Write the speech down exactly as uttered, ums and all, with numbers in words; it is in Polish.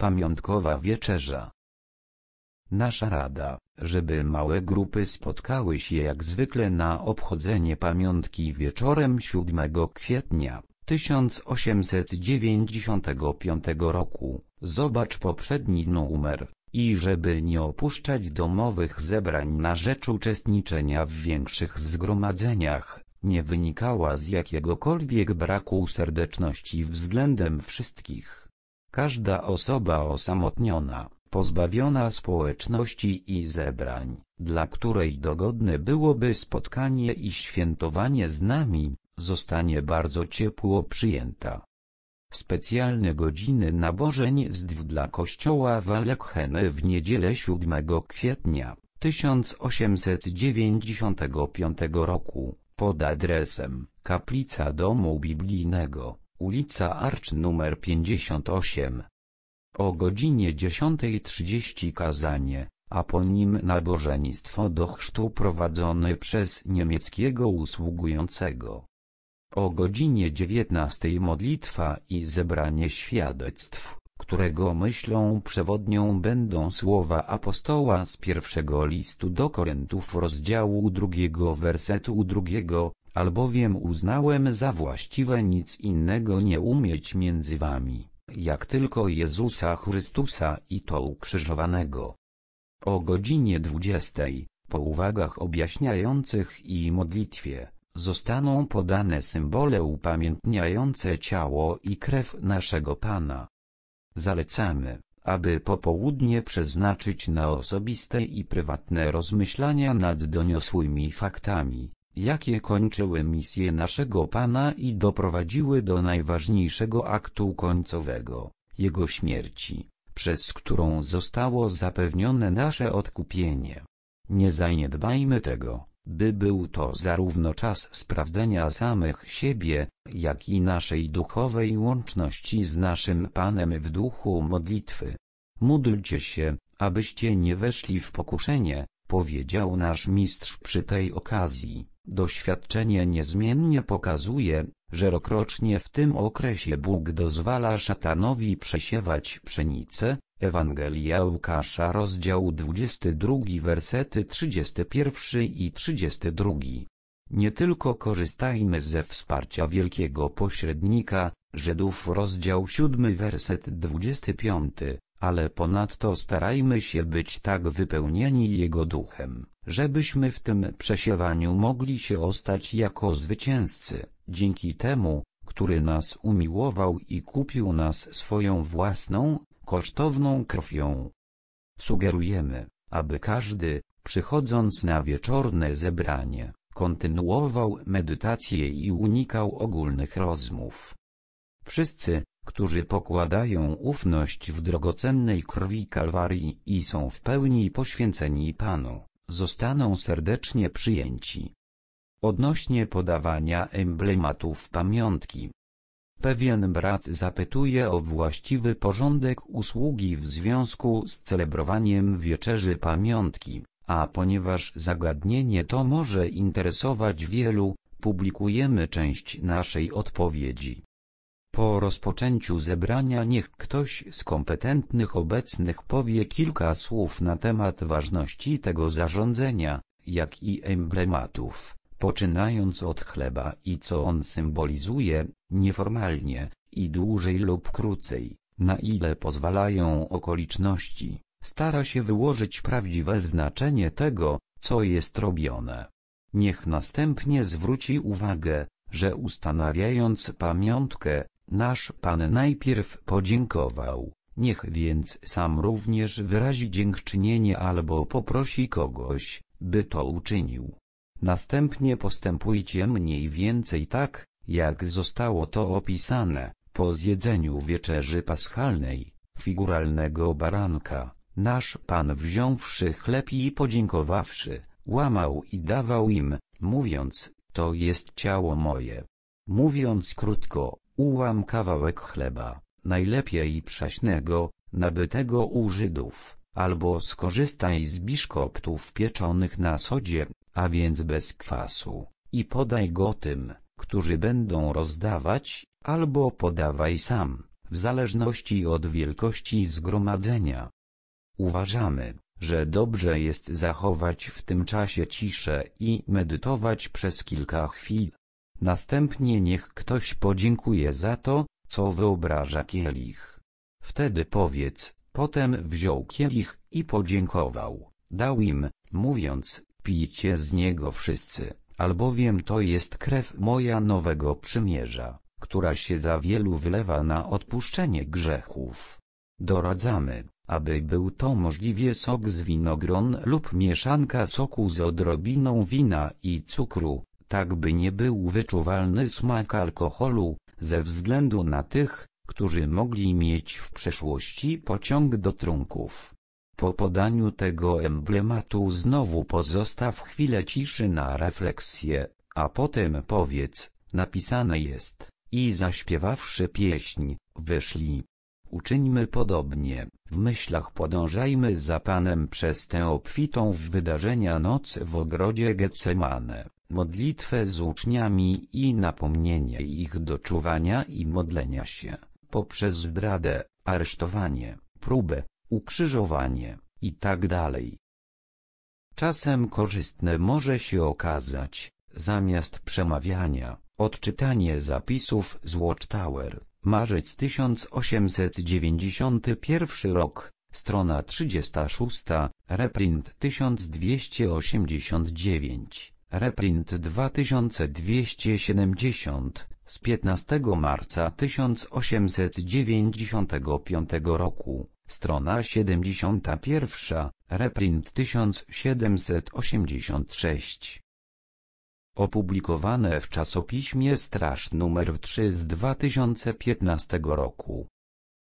Pamiątkowa wieczerza. Nasza rada, żeby małe grupy spotkały się jak zwykle na obchodzenie pamiątki wieczorem siódmego kwietnia tysiąc osiemset dziewięćdziesiątego piątego roku, zobacz poprzedni numer, i żeby nie opuszczać domowych zebrań na rzecz uczestniczenia w większych zgromadzeniach, nie wynikała z jakiegokolwiek braku serdeczności względem wszystkich. Każda osoba osamotniona, pozbawiona społeczności i zebrań, dla której dogodne byłoby spotkanie i świętowanie z nami, zostanie bardzo ciepło przyjęta. Specjalne godziny nabożeństw dla kościoła w Alekhene w niedzielę siódmego kwietnia tysiąc osiemset dziewięćdziesiątego piątego roku, pod adresem Kaplica Domu Biblijnego, ulica Arcz numer pięćdziesiąt osiem. O godzinie dziesiątej trzydzieści kazanie, a po nim nabożeństwo do chrztu prowadzone przez niemieckiego usługującego. O godzinie dziewiętnastej modlitwa i zebranie świadectw, którego myślą przewodnią będą słowa apostoła z pierwszego listu do Koryntów rozdziału drugiego wersetu drugiego, albowiem uznałem za właściwe nic innego nie umieć między wami, jak tylko Jezusa Chrystusa i to ukrzyżowanego. O godzinie dwudziestej, po uwagach objaśniających i modlitwie, zostaną podane symbole upamiętniające ciało i krew naszego Pana. Zalecamy, aby popołudnie przeznaczyć na osobiste i prywatne rozmyślania nad doniosłymi faktami, jakie kończyły misję naszego Pana i doprowadziły do najważniejszego aktu końcowego, Jego śmierci, przez którą zostało zapewnione nasze odkupienie. Nie zaniedbajmy tego, by był to zarówno czas sprawdzenia samych siebie, jak i naszej duchowej łączności z naszym Panem w duchu modlitwy. Módlcie się, abyście nie weszli w pokuszenie, powiedział nasz mistrz przy tej okazji. Doświadczenie niezmiennie pokazuje, że rokrocznie w tym okresie Bóg dozwala szatanowi przesiewać pszenicę. Ewangelia Łukasza rozdział dwudziesty drugi wersety trzydziesty pierwszy i trzydziesty drugi. Nie tylko korzystajmy ze wsparcia wielkiego pośrednika, Żydów rozdział siódmy werset dwudziesty piąty, ale ponadto starajmy się być tak wypełnieni Jego duchem, żebyśmy w tym przesiewaniu mogli się ostać jako zwycięzcy, dzięki temu, który nas umiłował i kupił nas swoją własną, kosztowną krwią. Sugerujemy, aby każdy, przychodząc na wieczorne zebranie, kontynuował medytację i unikał ogólnych rozmów. Wszyscy, którzy pokładają ufność w drogocennej krwi Kalwarii i są w pełni poświęceni Panu, zostaną serdecznie przyjęci. Odnośnie podawania emblematów pamiątki. Pewien brat zapytuje o właściwy porządek usługi w związku z celebrowaniem wieczerzy pamiątki, a ponieważ zagadnienie to może interesować wielu, publikujemy część naszej odpowiedzi. Po rozpoczęciu zebrania niech ktoś z kompetentnych obecnych powie kilka słów na temat ważności tego zarządzenia, jak i emblematów, poczynając od chleba i co on symbolizuje, nieformalnie, i dłużej lub krócej, na ile pozwalają okoliczności, stara się wyłożyć prawdziwe znaczenie tego, co jest robione. Niech następnie zwróci uwagę, że ustanawiając pamiątkę, nasz Pan najpierw podziękował, niech więc sam również wyrazi dziękczynienie albo poprosi kogoś, by to uczynił. Następnie postępujcie mniej więcej tak, jak zostało to opisane. Po zjedzeniu wieczerzy paschalnej, figuralnego baranka, nasz Pan wziąwszy chleb i podziękowawszy, łamał i dawał im, mówiąc, to jest ciało moje. Mówiąc krótko, ułam kawałek chleba, najlepiej przaśnego, nabytego u Żydów, albo skorzystaj z biszkoptów pieczonych na sodzie, a więc bez kwasu, i podaj go tym, którzy będą rozdawać, albo podawaj sam, w zależności od wielkości zgromadzenia. Uważamy, że dobrze jest zachować w tym czasie ciszę i medytować przez kilka chwil. Następnie niech ktoś podziękuje za to, co wyobraża kielich. Wtedy powiedz: potem wziął kielich i podziękował, dał im, mówiąc: pijcie z niego wszyscy, albowiem to jest krew moja nowego przymierza, która się za wielu wylewa na odpuszczenie grzechów. Doradzamy, aby był to możliwie sok z winogron lub mieszanka soku z odrobiną wina i cukru, tak by nie był wyczuwalny smak alkoholu, ze względu na tych, którzy mogli mieć w przeszłości pociąg do trunków. Po podaniu tego emblematu znowu pozostaw chwilę ciszy na refleksję, a potem powiedz: napisane jest, i zaśpiewawszy pieśń, wyszli. Uczyńmy podobnie, w myślach podążajmy za Panem przez tę obfitą w wydarzenia noc w ogrodzie Getsemane, modlitwę z uczniami i napomnienie ich do czuwania i modlenia się, poprzez zdradę, aresztowanie, próbę, ukrzyżowanie i tak dalej. Czasem korzystne może się okazać, zamiast przemawiania, odczytanie zapisów z Watchtower. Marzec tysiąc osiemset dziewięćdziesiąty pierwszy rok, strona trzydziesta szósta, reprint tysiąc dwieście osiemdziesiąt dziewięć, reprint dwa tysiące dwieście siedemdziesiąt, z piętnastego marca tysiąc osiemset dziewięćdziesiątego piątego roku, strona siedemdziesiąta pierwsza, reprint tysiąc siedemset osiemdziesiąt sześć. Opublikowane w czasopiśmie Straż numer trzy z dwa tysiące piętnastego roku.